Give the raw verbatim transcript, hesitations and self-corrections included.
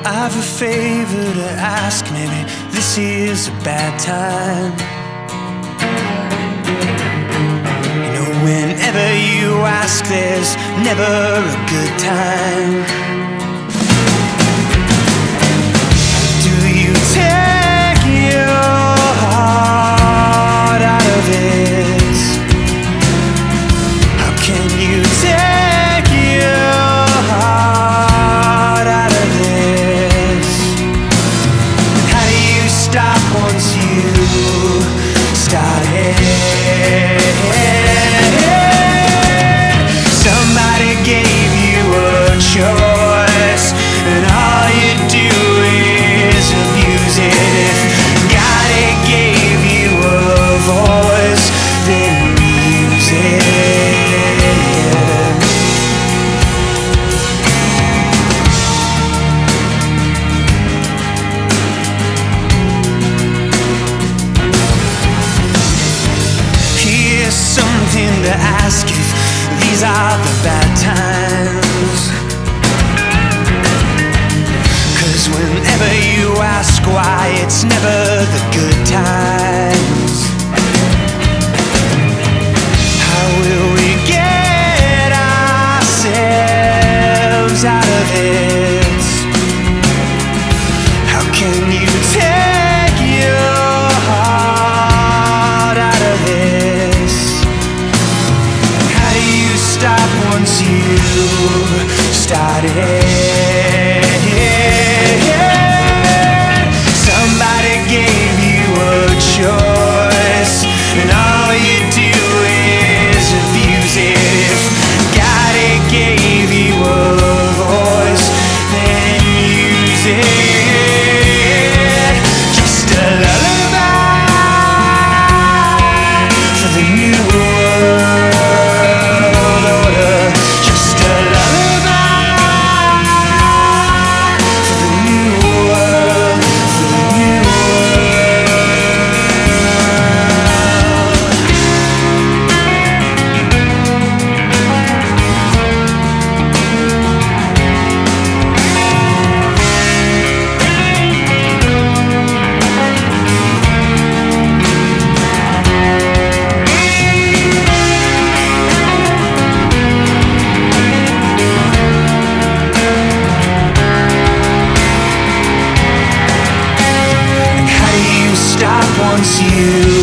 I have a favor to ask, maybe this is a bad time. You know, whenever you ask, there's never a good time. Do you take your heart out of it? How can you take your heart out of this? How do you stop once you started? Somebody gave you a choice, and all you do is abuse it. If God had gave you a voice, then use it. Here's something to ask if these are the bad times. 'Cause whenever you ask why, it's never the good times. How will we get ourselves out of it? How can you take your heart out of this? How do you stop once you started? Somebody gave you a choice, and all you do is abuse it. If God had gave you a voice, then use it. Just a lullaby for the new world order. Just a lullaby for the new world, for the new world. And how do you stop once you